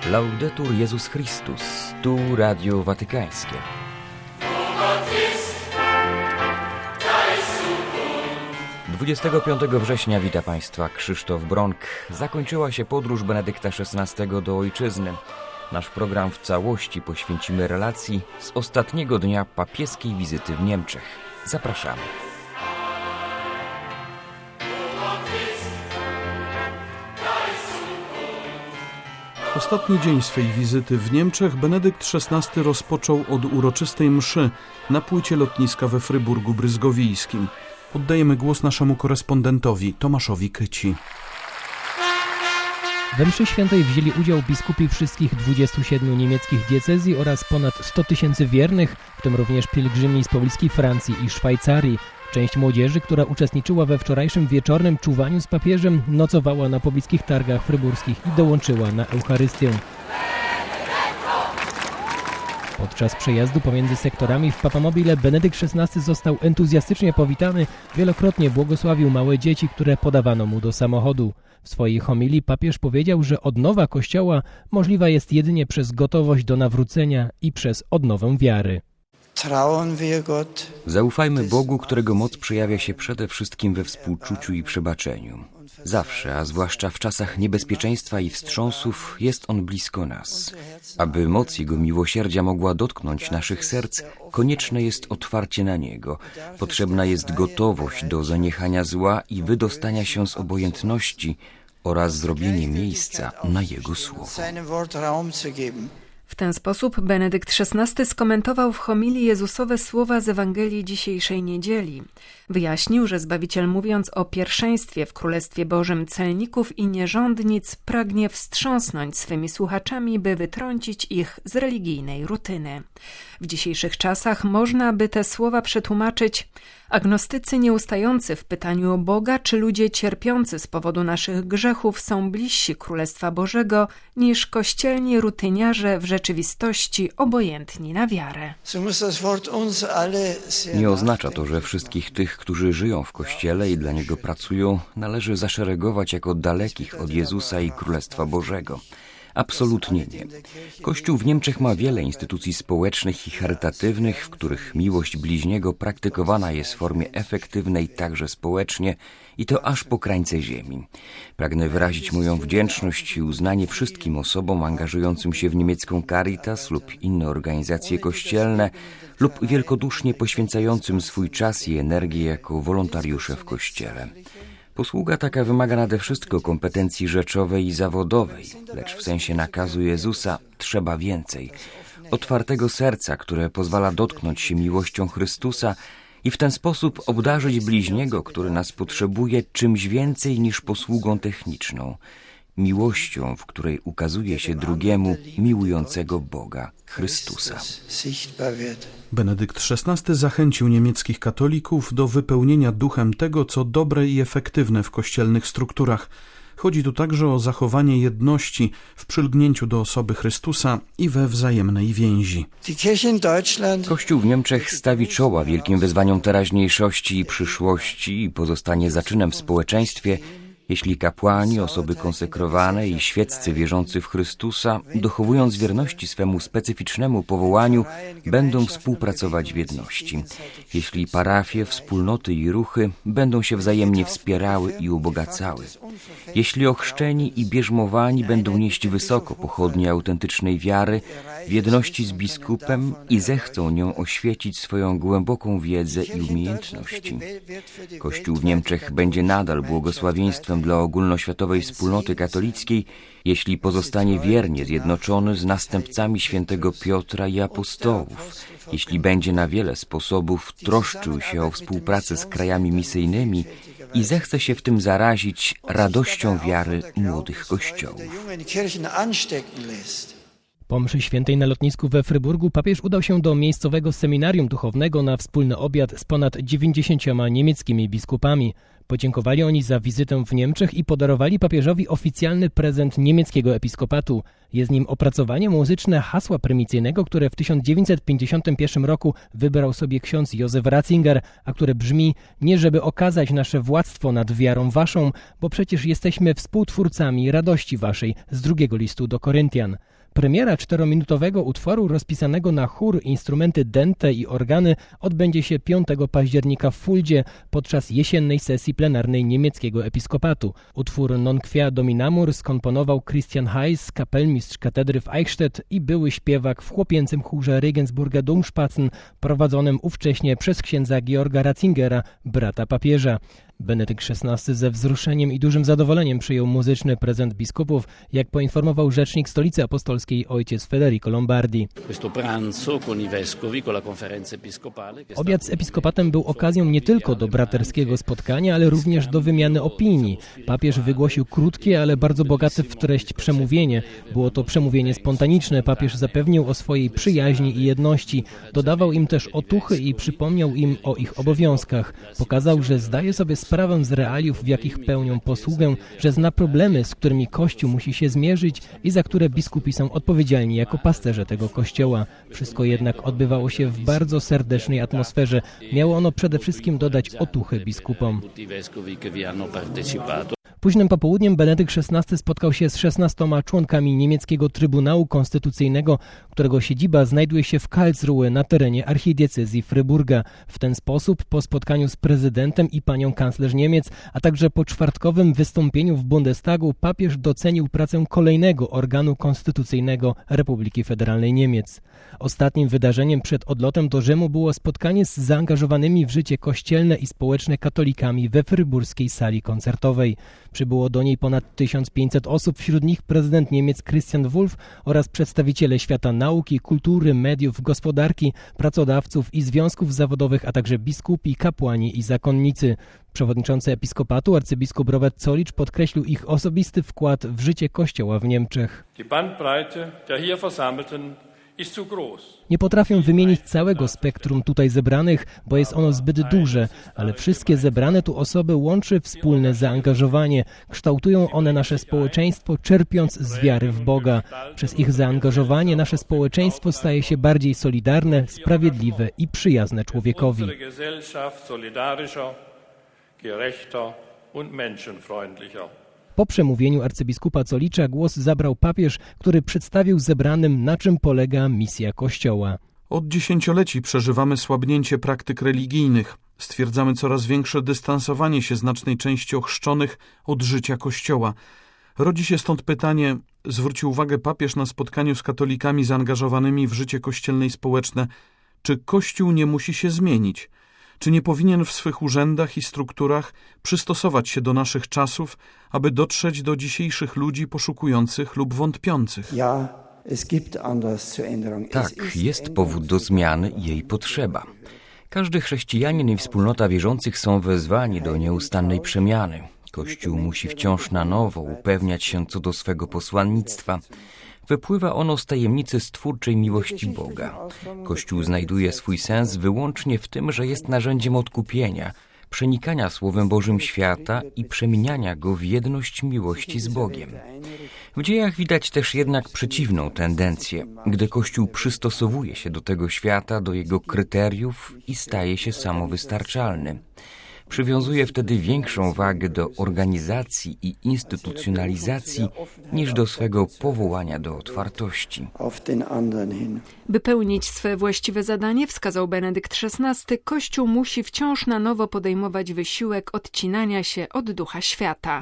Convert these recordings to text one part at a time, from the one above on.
Laudetur Jezus Chrystus, tu Radio Watykańskie. 25 września wita Państwa Krzysztof Bronk. Zakończyła się podróż Benedykta XVI do ojczyzny. Nasz program w całości poświęcimy relacji z ostatniego dnia papieskiej wizyty w Niemczech. Zapraszamy. Ostatni dzień swej wizyty w Niemczech Benedykt XVI rozpoczął od uroczystej mszy na płycie lotniska we Fryburgu Bryzgowijskim. Oddajemy głos naszemu korespondentowi Tomaszowi Kyci. We mszy świętej wzięli udział biskupi wszystkich 27 niemieckich diecezji oraz ponad 100 tysięcy wiernych, w tym również pielgrzymi z pobliskiej Francji i Szwajcarii. Część młodzieży, która uczestniczyła we wczorajszym wieczornym czuwaniu z papieżem, nocowała na pobliskich targach fryburskich i dołączyła na Eucharystię. Podczas przejazdu pomiędzy sektorami w Papamobile Benedykt XVI został entuzjastycznie powitany, wielokrotnie błogosławił małe dzieci, które podawano mu do samochodu. W swojej homilii papież powiedział, że odnowa Kościoła możliwa jest jedynie przez gotowość do nawrócenia i przez odnowę wiary. Zaufajmy Bogu, którego moc przejawia się przede wszystkim we współczuciu i przebaczeniu. Zawsze, a zwłaszcza w czasach niebezpieczeństwa i wstrząsów, jest On blisko nas. Aby moc Jego miłosierdzia mogła dotknąć naszych serc, konieczne jest otwarcie na Niego. Potrzebna jest gotowość do zaniechania zła i wydostania się z obojętności oraz zrobienie miejsca na Jego słowo. W ten sposób Benedykt XVI skomentował w homilii Jezusowe słowa z Ewangelii dzisiejszej niedzieli. Wyjaśnił, że Zbawiciel, mówiąc o pierwszeństwie w Królestwie Bożym celników i nierządnic, pragnie wstrząsnąć swymi słuchaczami, by wytrącić ich z religijnej rutyny. W dzisiejszych czasach można by te słowa przetłumaczyć: agnostycy nieustający w pytaniu o Boga, czy ludzie cierpiący z powodu naszych grzechów są bliżsi Królestwa Bożego niż kościelni rutyniarze w rzeczywistości obojętni na wiarę. Nie oznacza to, że wszystkich tych, którzy żyją w Kościele i dla Niego pracują, należy zaszeregować jako dalekich od Jezusa i Królestwa Bożego. Absolutnie nie. Kościół w Niemczech ma wiele instytucji społecznych i charytatywnych, w których miłość bliźniego praktykowana jest w formie efektywnej także społecznie i to aż po krańce ziemi. Pragnę wyrazić moją wdzięczność i uznanie wszystkim osobom angażującym się w niemiecką Caritas lub inne organizacje kościelne lub wielkodusznie poświęcającym swój czas i energię jako wolontariusze w Kościele. Posługa taka wymaga nade wszystko kompetencji rzeczowej i zawodowej, lecz w sensie nakazu Jezusa trzeba więcej. Otwartego serca, które pozwala dotknąć się miłością Chrystusa i w ten sposób obdarzyć bliźniego, który nas potrzebuje, czymś więcej niż posługą techniczną. Miłością, w której ukazuje się drugiemu miłującego Boga, Chrystusa. Benedykt XVI zachęcił niemieckich katolików do wypełnienia duchem tego, co dobre i efektywne w kościelnych strukturach. Chodzi tu także o zachowanie jedności w przylgnięciu do osoby Chrystusa i we wzajemnej więzi. Kościół w Niemczech stawi czoła wielkim wyzwaniom teraźniejszości i przyszłości i pozostanie zaczynem w społeczeństwie, jeśli kapłani, osoby konsekrowane i świeccy wierzący w Chrystusa, dochowując wierności swemu specyficznemu powołaniu, będą współpracować w jedności. Jeśli parafie, wspólnoty i ruchy będą się wzajemnie wspierały i ubogacały. Jeśli ochrzczeni i bierzmowani będą nieść wysoko pochodnie autentycznej wiary w jedności z biskupem i zechcą nią oświecić swoją głęboką wiedzę i umiejętności. Kościół w Niemczech będzie nadal błogosławieństwem dla ogólnoświatowej wspólnoty katolickiej, jeśli pozostanie wiernie zjednoczony z następcami świętego Piotra i apostołów, jeśli będzie na wiele sposobów troszczył się o współpracę z krajami misyjnymi i zechce się w tym zarazić radością wiary młodych kościołów. Po mszy świętej na lotnisku we Fryburgu papież udał się do miejscowego seminarium duchownego na wspólny obiad z ponad 90 niemieckimi biskupami. Podziękowali oni za wizytę w Niemczech i podarowali papieżowi oficjalny prezent niemieckiego episkopatu. Jest nim opracowanie muzyczne hasła prymicyjnego, które w 1951 roku wybrał sobie ksiądz Józef Ratzinger, a które brzmi: nie żeby okazać nasze władztwo nad wiarą waszą, bo przecież jesteśmy współtwórcami radości waszej, z drugiego listu do Koryntian. Premiera 4-minutowego utworu rozpisanego na chór, instrumenty dęte i organy odbędzie się 5 października w Fuldzie podczas jesiennej sesji plenarnej niemieckiego episkopatu. Utwór Non quia dominamur skomponował Christian Heiss, kapelmistrz katedry w Eichstätt i były śpiewak w chłopięcym chórze Regensburger Domspatzen prowadzonym ówcześnie przez księdza Georga Ratzingera, brata papieża. Benedykt XVI ze wzruszeniem i dużym zadowoleniem przyjął muzyczny prezent biskupów, jak poinformował rzecznik Stolicy Apostolskiej ojciec Federico Lombardi. Obiad z episkopatem był okazją nie tylko do braterskiego spotkania, ale również do wymiany opinii. Papież wygłosił krótkie, ale bardzo bogate w treść przemówienie. Było to przemówienie spontaniczne. Papież zapewnił o swojej przyjaźni i jedności. Dodawał im też otuchy i przypomniał im o ich obowiązkach. Pokazał, że zdaje sobie sprawę z realiów, w jakich pełnią posługę, że zna problemy, z którymi Kościół musi się zmierzyć i za które biskupi są odpowiedzialni jako pasterze tego Kościoła. Wszystko jednak odbywało się w bardzo serdecznej atmosferze. Miało ono przede wszystkim dodać otuchy biskupom. Późnym popołudniem Benedykt XVI spotkał się z 16 członkami niemieckiego Trybunału Konstytucyjnego, którego siedziba znajduje się w Karlsruhe na terenie archidiecezji Fryburga. W ten sposób po spotkaniu z prezydentem i panią kanclerz Niemiec, a także po czwartkowym wystąpieniu w Bundestagu papież docenił pracę kolejnego organu konstytucyjnego Republiki Federalnej Niemiec. Ostatnim wydarzeniem przed odlotem do Rzymu było spotkanie z zaangażowanymi w życie kościelne i społeczne katolikami we fryburskiej sali koncertowej. Przybyło do niej ponad 1500 osób, wśród nich prezydent Niemiec Christian Wulff oraz przedstawiciele świata nauki, kultury, mediów, gospodarki, pracodawców i związków zawodowych, a także biskupi, kapłani i zakonnicy. Przewodniczący episkopatu arcybiskup Robert Zollitsch podkreślił ich osobisty wkład w życie Kościoła w Niemczech. Nie potrafię wymienić całego spektrum tutaj zebranych, bo jest ono zbyt duże, ale wszystkie zebrane tu osoby łączy wspólne zaangażowanie. Kształtują one nasze społeczeństwo, czerpiąc z wiary w Boga. Przez ich zaangażowanie nasze społeczeństwo staje się bardziej solidarne, sprawiedliwe i przyjazne człowiekowi. Po przemówieniu arcybiskupa Zollitscha głos zabrał papież, który przedstawił zebranym, na czym polega misja Kościoła. Od dziesięcioleci przeżywamy słabnięcie praktyk religijnych. Stwierdzamy coraz większe dystansowanie się znacznej części ochrzczonych od życia Kościoła. Rodzi się stąd pytanie, zwrócił uwagę papież na spotkaniu z katolikami zaangażowanymi w życie kościelne i społeczne, czy Kościół nie musi się zmienić? Czy nie powinien w swych urzędach i strukturach przystosować się do naszych czasów, aby dotrzeć do dzisiejszych ludzi poszukujących lub wątpiących? Tak, jest powód do zmiany i jej potrzeba. Każdy chrześcijanin i wspólnota wierzących są wezwani do nieustannej przemiany. Kościół musi wciąż na nowo upewniać się co do swego posłannictwa. Wypływa ono z tajemnicy stwórczej miłości Boga. Kościół znajduje swój sens wyłącznie w tym, że jest narzędziem odkupienia, przenikania Słowem Bożym świata i przemieniania go w jedność miłości z Bogiem. W dziejach widać też jednak przeciwną tendencję, gdy Kościół przystosowuje się do tego świata, do jego kryteriów i staje się samowystarczalny. Przywiązuje wtedy większą wagę do organizacji i instytucjonalizacji niż do swego powołania do otwartości. By pełnić swe właściwe zadanie, wskazał Benedykt XVI, Kościół musi wciąż na nowo podejmować wysiłek odcinania się od ducha świata.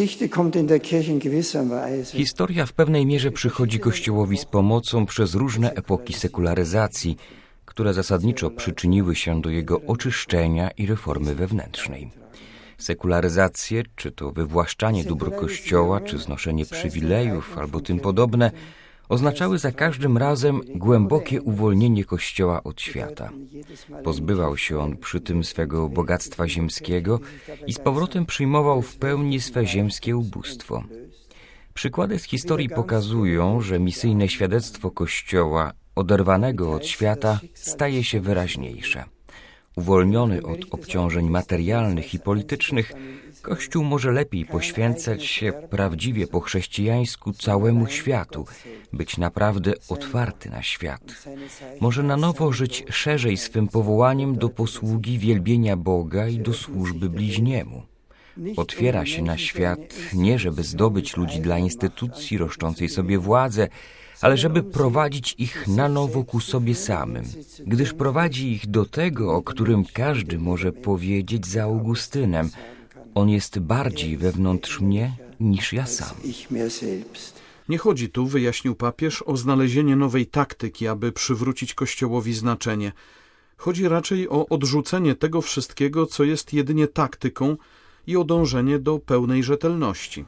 Historia w pewnej mierze przychodzi Kościołowi z pomocą przez różne epoki sekularyzacji, które zasadniczo przyczyniły się do jego oczyszczenia i reformy wewnętrznej. Sekularyzacje, czy to wywłaszczanie dóbr Kościoła, czy znoszenie przywilejów, albo tym podobne, oznaczały za każdym razem głębokie uwolnienie Kościoła od świata. Pozbywał się on przy tym swego bogactwa ziemskiego i z powrotem przyjmował w pełni swe ziemskie ubóstwo. Przykłady z historii pokazują, że misyjne świadectwo Kościoła, oderwanego od świata, staje się wyraźniejsze. Uwolniony od obciążeń materialnych i politycznych, Kościół może lepiej poświęcać się prawdziwie po chrześcijańsku całemu światu, być naprawdę otwarty na świat. Może na nowo żyć szerzej swym powołaniem do posługi wielbienia Boga i do służby bliźniemu. Otwiera się na świat nie żeby zdobyć ludzi dla instytucji roszczącej sobie władzę, ale żeby prowadzić ich na nowo ku sobie samym, gdyż prowadzi ich do tego, o którym każdy może powiedzieć za Augustynem: on jest bardziej wewnątrz mnie niż ja sam. Nie chodzi tu, wyjaśnił papież, o znalezienie nowej taktyki, aby przywrócić Kościołowi znaczenie. Chodzi raczej o odrzucenie tego wszystkiego, co jest jedynie taktyką, i o dążenie do pełnej rzetelności.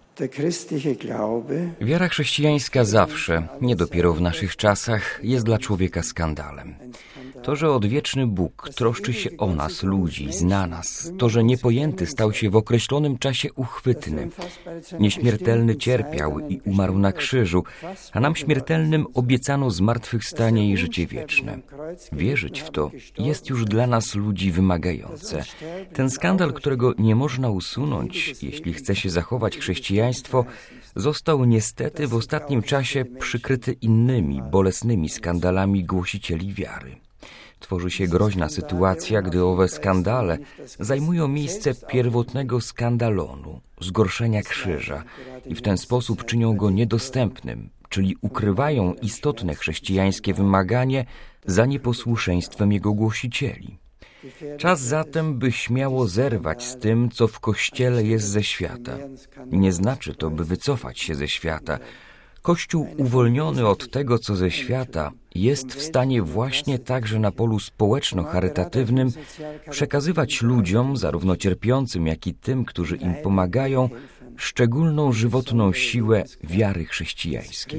Wiara chrześcijańska zawsze, nie dopiero w naszych czasach, jest dla człowieka skandalem. To, że odwieczny Bóg troszczy się o nas, ludzi, zna nas, to, że niepojęty stał się w określonym czasie uchwytny, nieśmiertelny cierpiał i umarł na krzyżu, a nam śmiertelnym obiecano zmartwychwstanie i życie wieczne. Wierzyć w to jest już dla nas, ludzi, wymagające. Ten skandal, którego nie można usunąć, jeśli chce się zachować chrześcijaństwo, został niestety w ostatnim czasie przykryty innymi, bolesnymi skandalami głosicieli wiary. Tworzy się groźna sytuacja, gdy owe skandale zajmują miejsce pierwotnego skandalonu, zgorszenia krzyża i w ten sposób czynią go niedostępnym, czyli ukrywają istotne chrześcijańskie wymaganie za nieposłuszeństwem jego głosicieli. Czas zatem, by śmiało zerwać z tym, co w Kościele jest ze świata. Nie znaczy to, by wycofać się ze świata. Kościół uwolniony od tego, co ze świata, jest w stanie właśnie także na polu społeczno-charytatywnym przekazywać ludziom, zarówno cierpiącym, jak i tym, którzy im pomagają, szczególną żywotną siłę wiary chrześcijańskiej.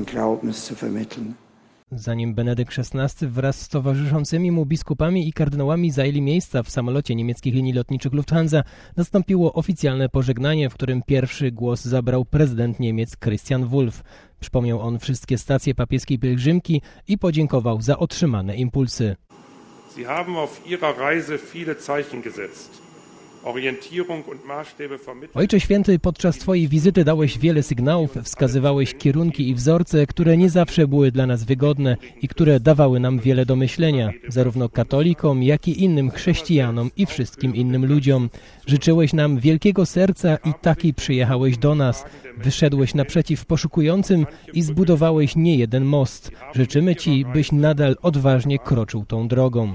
Zanim Benedykt XVI wraz z towarzyszącymi mu biskupami i kardynałami zajęli miejsca w samolocie niemieckich linii lotniczych Lufthansa, nastąpiło oficjalne pożegnanie, w którym pierwszy głos zabrał prezydent Niemiec Christian Wulff. Przypomniał on wszystkie stacje papieskiej pielgrzymki i podziękował za otrzymane impulsy. Sie haben auf ihrer Reise viele Zeichen gesetzt. Ojcze Święty, podczas Twojej wizyty dałeś wiele sygnałów, wskazywałeś kierunki i wzorce, które nie zawsze były dla nas wygodne i które dawały nam wiele do myślenia, zarówno katolikom, jak i innym chrześcijanom i wszystkim innym ludziom. Życzyłeś nam wielkiego serca i taki przyjechałeś do nas. Wyszedłeś naprzeciw poszukującym i zbudowałeś niejeden most. Życzymy Ci, byś nadal odważnie kroczył tą drogą.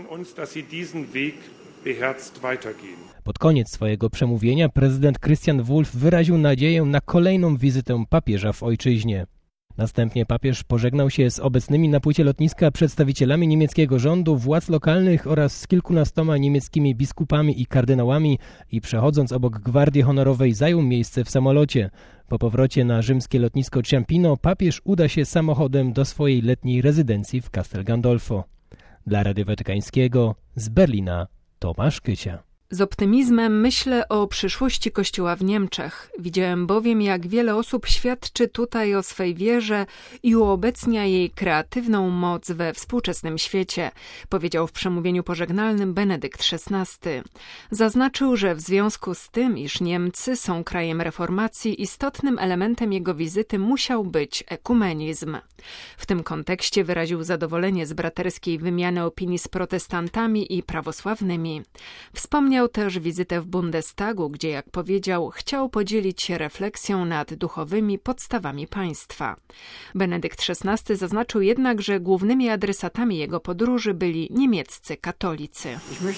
Pod koniec swojego przemówienia prezydent Christian Wulff wyraził nadzieję na kolejną wizytę papieża w ojczyźnie. Następnie papież pożegnał się z obecnymi na płycie lotniska przedstawicielami niemieckiego rządu, władz lokalnych oraz z kilkunastoma niemieckimi biskupami i kardynałami i przechodząc obok Gwardii Honorowej zajął miejsce w samolocie. Po powrocie na rzymskie lotnisko Ciampino papież uda się samochodem do swojej letniej rezydencji w Castel Gandolfo. Dla Radia Watykańskiego z Berlina Tomasz Kycia. Z optymizmem myślę o przyszłości Kościoła w Niemczech. Widziałem bowiem, jak wiele osób świadczy tutaj o swej wierze i uobecnia jej kreatywną moc we współczesnym świecie, powiedział w przemówieniu pożegnalnym Benedykt XVI. Zaznaczył, że w związku z tym, iż Niemcy są krajem reformacji, istotnym elementem jego wizyty musiał być ekumenizm. W tym kontekście wyraził zadowolenie z braterskiej wymiany opinii z protestantami i prawosławnymi. Wspomniał też wizytę w Bundestagu, gdzie, jak powiedział, chciał podzielić się refleksją nad duchowymi podstawami państwa. Benedykt XVI zaznaczył jednak, że głównymi adresatami jego podróży byli niemieccy katolicy.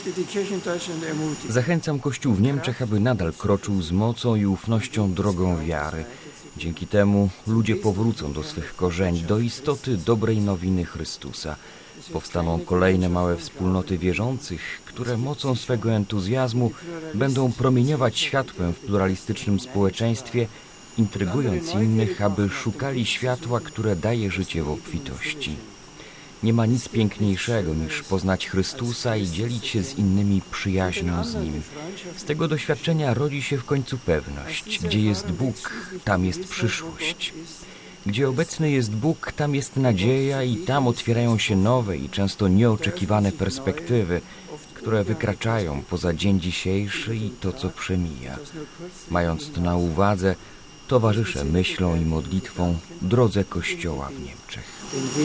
Zachęcam Kościół w Niemczech, aby nadal kroczył z mocą i ufnością drogą wiary. Dzięki temu ludzie powrócą do swych korzeni, do istoty dobrej nowiny Chrystusa. Powstaną kolejne małe wspólnoty wierzących, które mocą swego entuzjazmu będą promieniować światłem w pluralistycznym społeczeństwie, intrygując innych, aby szukali światła, które daje życie w obfitości. Nie ma nic piękniejszego niż poznać Chrystusa i dzielić się z innymi przyjaźnią z Nim. Z tego doświadczenia rodzi się w końcu pewność. Gdzie jest Bóg, tam jest przyszłość. Gdzie obecny jest Bóg, tam jest nadzieja i tam otwierają się nowe i często nieoczekiwane perspektywy, które wykraczają poza dzień dzisiejszy i to, co przemija. Mając to na uwadze, towarzyszę myślą i modlitwą drodze Kościoła w Niemczech.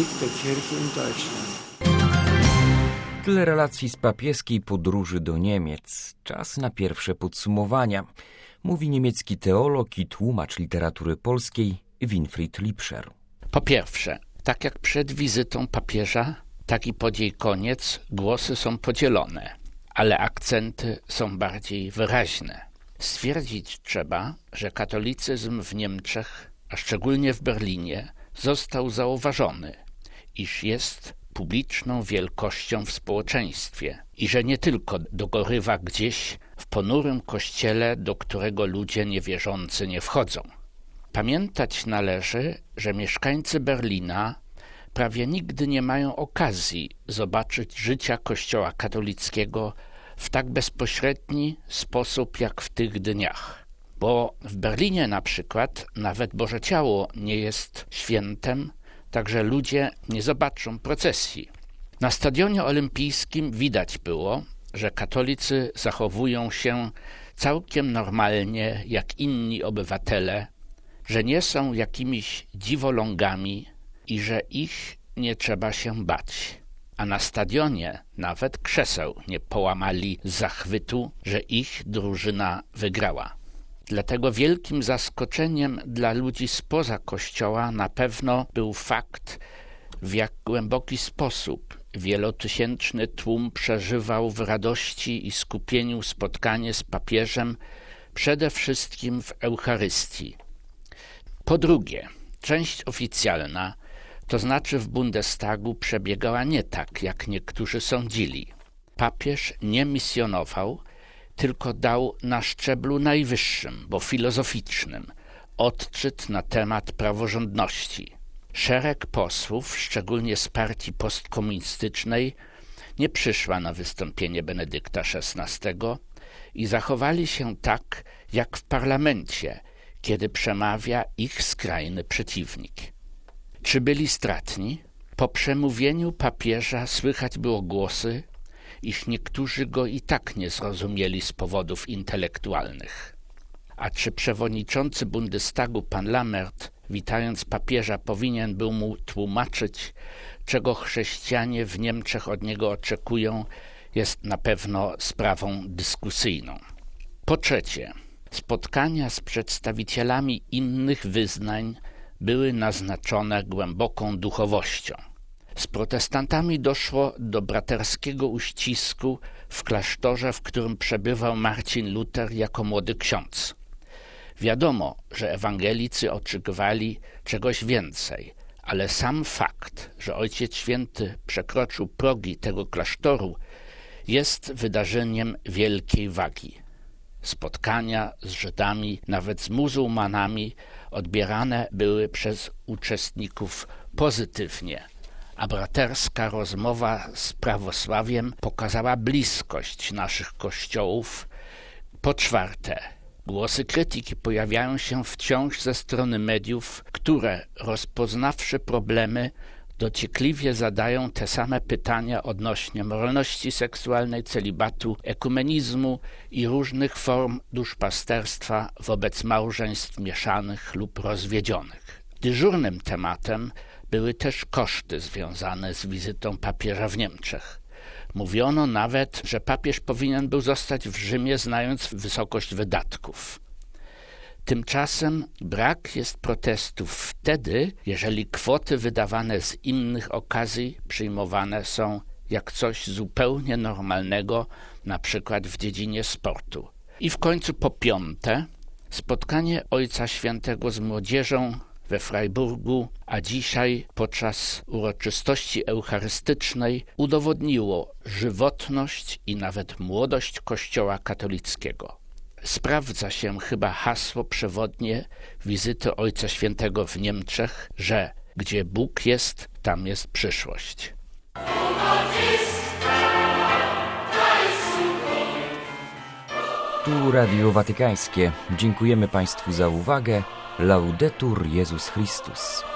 Tyle relacji z papieskiej podróży do Niemiec. Czas na pierwsze podsumowania. Mówi niemiecki teolog i tłumacz literatury polskiej Winfried Lipscher. Po pierwsze, tak jak przed wizytą papieża, tak i pod jej koniec głosy są podzielone, ale akcenty są bardziej wyraźne. Stwierdzić trzeba, że katolicyzm w Niemczech, a szczególnie w Berlinie, został zauważony, iż jest publiczną wielkością w społeczeństwie i że nie tylko dogorywa gdzieś w ponurym kościele, do którego ludzie niewierzący nie wchodzą. Pamiętać należy, że mieszkańcy Berlina prawie nigdy nie mają okazji zobaczyć życia Kościoła katolickiego w tak bezpośredni sposób jak w tych dniach. Bo w Berlinie na przykład nawet Boże Ciało nie jest świętem, także ludzie nie zobaczą procesji. Na Stadionie Olimpijskim widać było, że katolicy zachowują się całkiem normalnie jak inni obywatele, że nie są jakimiś dziwolągami i że ich nie trzeba się bać. A na stadionie nawet krzeseł nie połamali z zachwytu, że ich drużyna wygrała. Dlatego wielkim zaskoczeniem dla ludzi spoza Kościoła na pewno był fakt, w jak głęboki sposób wielotysięczny tłum przeżywał w radości i skupieniu spotkanie z papieżem, przede wszystkim w Eucharystii. Po drugie, część oficjalna, to znaczy w Bundestagu, przebiegała nie tak, jak niektórzy sądzili. Papież nie misjonował, tylko dał na szczeblu najwyższym, bo filozoficznym, odczyt na temat praworządności. Szereg posłów, szczególnie z partii postkomunistycznej, nie przyszła na wystąpienie Benedykta XVI i zachowali się tak, jak w parlamencie, kiedy przemawia ich skrajny przeciwnik. Czy byli stratni? Po przemówieniu papieża słychać było głosy, iż niektórzy go i tak nie zrozumieli z powodów intelektualnych. A czy przewodniczący Bundestagu pan Lammert, witając papieża, powinien był mu tłumaczyć, czego chrześcijanie w Niemczech od niego oczekują, jest na pewno sprawą dyskusyjną. Po trzecie, spotkania z przedstawicielami innych wyznań były naznaczone głęboką duchowością. Z protestantami doszło do braterskiego uścisku w klasztorze, w którym przebywał Marcin Luther jako młody ksiądz. Wiadomo, że ewangelicy oczekiwali czegoś więcej, ale sam fakt, że Ojciec Święty przekroczył progi tego klasztoru, jest wydarzeniem wielkiej wagi. Spotkania z Żydami, nawet z muzułmanami, odbierane były przez uczestników pozytywnie, a braterska rozmowa z prawosławiem pokazała bliskość naszych kościołów. Po czwarte, głosy krytyki pojawiają się wciąż ze strony mediów, które, rozpoznawszy problemy, dociekliwie zadają te same pytania odnośnie moralności seksualnej, celibatu, ekumenizmu i różnych form duszpasterstwa wobec małżeństw mieszanych lub rozwiedzionych. Dyżurnym tematem były też koszty związane z wizytą papieża w Niemczech. Mówiono nawet, że papież powinien był zostać w Rzymie, znając wysokość wydatków. Tymczasem brak jest protestów wtedy, jeżeli kwoty wydawane z innych okazji przyjmowane są jak coś zupełnie normalnego, na przykład w dziedzinie sportu. I w końcu po piąte, spotkanie Ojca Świętego z młodzieżą we Freiburgu, a dzisiaj podczas uroczystości eucharystycznej udowodniło żywotność i nawet młodość Kościoła katolickiego. Sprawdza się chyba hasło przewodnie wizyty Ojca Świętego w Niemczech, że gdzie Bóg jest, tam jest przyszłość. Radio Watykańskie. Dziękujemy Państwu za uwagę. Laudetur Jezus Chrystus.